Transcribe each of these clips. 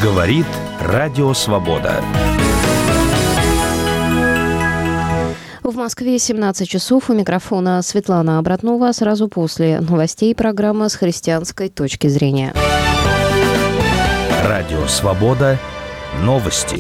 Говорит Радио Свобода. В Москве 17 часов. У микрофона Светлана Обратнова. Сразу после новостей программа с христианской точки зрения. Радио Свобода. Новости.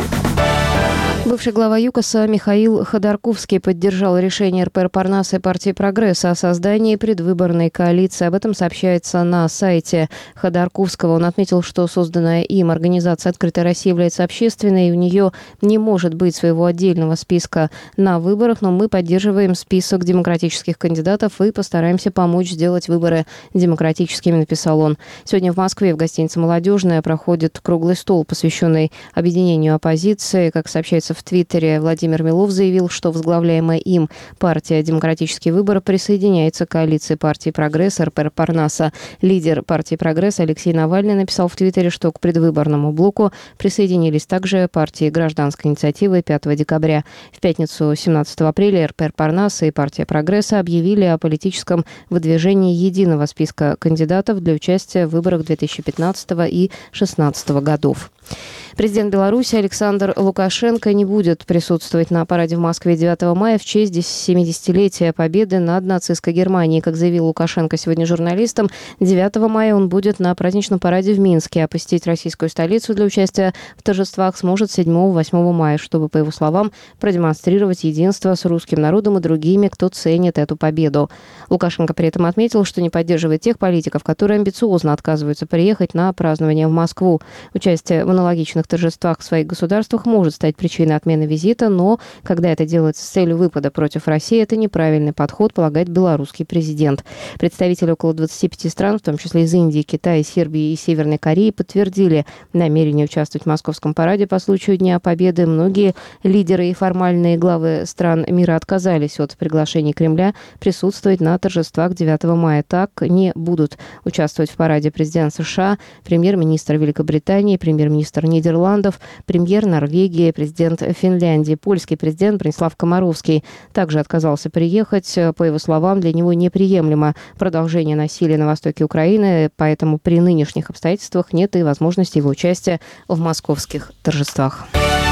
Бывший глава ЮКОСа Михаил Ходорковский поддержал решение РПР Парнаса и партии «Прогресс» о создании предвыборной коалиции. Об этом сообщается на сайте Ходорковского. Он отметил, что созданная им организация «Открытая Россия» является общественной, и у нее не может быть своего отдельного списка на выборах, но мы поддерживаем список демократических кандидатов и постараемся помочь сделать выборы демократическими, написал он. Сегодня в Москве в гостинице «Молодежная» проходит круглый стол, посвященный объединению оппозиции. Как сообщается в Твиттере, Владимир Милов заявил, что возглавляемая им партия «Демократический выбор» присоединяется к коалиции партии «Прогресс» РПР Парнаса. Лидер партии «Прогресс» Алексей Навальный написал в Твиттере, что к предвыборному блоку присоединились также партии «Гражданской инициативы» 5 декабря. В пятницу 17 апреля РПР Парнаса и партия «Прогресса» объявили о политическом выдвижении единого списка кандидатов для участия в выборах 2015 и 2016 годов. Президент Беларуси Александр Лукашенко не будет присутствовать на параде в Москве 9 мая в честь 70-летия победы над нацистской Германией. Как заявил Лукашенко сегодня журналистам, 9 мая он будет на праздничном параде в Минске, а посетить российскую столицу для участия в торжествах сможет 7-8 мая, чтобы, по его словам, продемонстрировать единство с русским народом и другими, кто ценит эту победу. Лукашенко при этом отметил, что не поддерживает тех политиков, которые амбициозно отказываются приехать на празднование в Москву. Участие в аналогичных торжествах в своих государствах может стать причиной отмены визита, но когда это делается с целью выпада против России, это неправильный подход, полагает белорусский президент. Представители около 25 стран, в том числе из Индии, Китая, Сербии и Северной Кореи, подтвердили намерение участвовать в Московском параде по случаю Дня Победы. Многие лидеры и формальные главы стран мира отказались от приглашений Кремля присутствовать на торжествах 9 мая. Так не будут участвовать в параде президент США, премьер-министр Великобритании, премьер-министр Нидерландов, премьер Норвегии, президент Финляндии. Польский президент Бронислав Комаровский также отказался приехать. По его словам, для него неприемлемо продолжение насилия на востоке Украины, поэтому при нынешних обстоятельствах нет и возможности его участия в московских торжествах.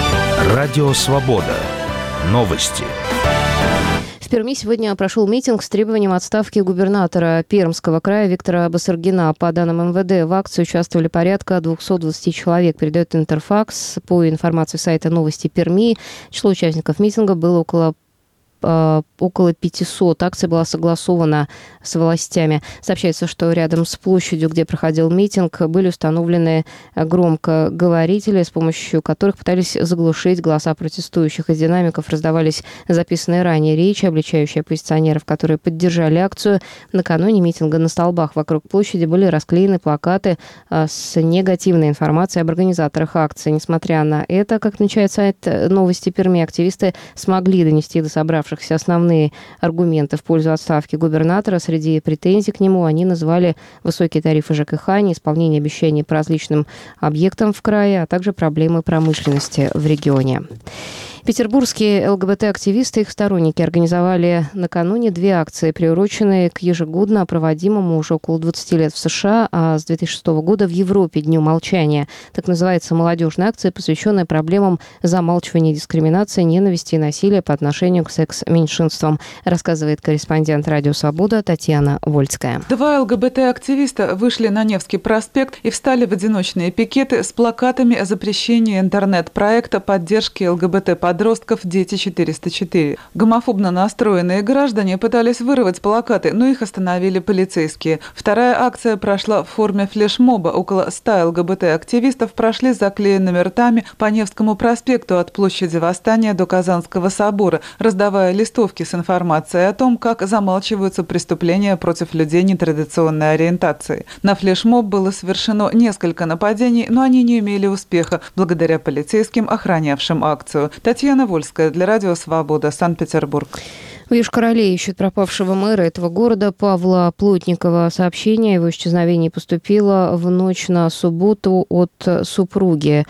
Радио Свобода. Новости. В Перми сегодня прошел митинг с требованием отставки губернатора Пермского края Виктора Басаргина. По данным МВД, в акции участвовали порядка 220 человек, передает Интерфакс. По информации сайта «Новости Перми», число участников митинга было около 500. Акция была согласована с властями. Сообщается, что рядом с площадью, где проходил митинг, были установлены громкоговорители, с помощью которых пытались заглушить голоса протестующих. Из динамиков раздавались записанные ранее речи, обличающие оппозиционеров, которые поддержали акцию. Накануне митинга на столбах вокруг площади были расклеены плакаты с негативной информацией об организаторах акции. Несмотря на это, как отмечает сайт «Новости Перми», активисты смогли донести до собравшихся основные аргументы в пользу отставки губернатора. Среди претензий к нему они назвали высокие тарифы ЖКХ, неисполнение обещаний по различным объектам в крае, а также проблемы промышленности в регионе. Петербургские ЛГБТ-активисты и их сторонники организовали накануне 2 акции, приуроченные к ежегодно проводимому уже около 20 лет в США, а с 2006 года в Европе Дню молчания. Так называется молодежная акция, посвященная проблемам замалчивания дискриминации, ненависти и насилия по отношению к секс-меньшинствам, рассказывает корреспондент «Радио Свобода» Татьяна Вольская. 2 ЛГБТ-активиста вышли на Невский проспект и встали в одиночные пикеты с плакатами о запрещении интернет-проекта поддержки ЛГБТ-подростков «Дети 404». Гомофобно настроенные граждане пытались вырвать плакаты, но их остановили полицейские. Вторая акция прошла в форме флешмоба. Около 100 ЛГБТ-активистов прошли с заклеенными ртами по Невскому проспекту от площади Восстания до Казанского собора, раздавая листовки с информацией о том, как замалчиваются преступления против людей нетрадиционной ориентации. На флешмоб было совершено несколько нападений, но они не имели успеха благодаря полицейским, охранявшим акцию. Татьяна Вольская для Радио Свобода, Санкт-Петербург. В Йошкар-Оле ищут пропавшего мэра этого города Павла Плотникова. Сообщение о его исчезновении поступило в ночь на субботу от супруги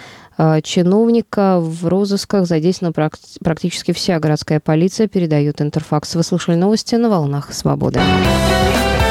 чиновника. В розысках задействована практически вся городская полиция, передает Интерфакс. Вы слушали новости на волнах Свободы.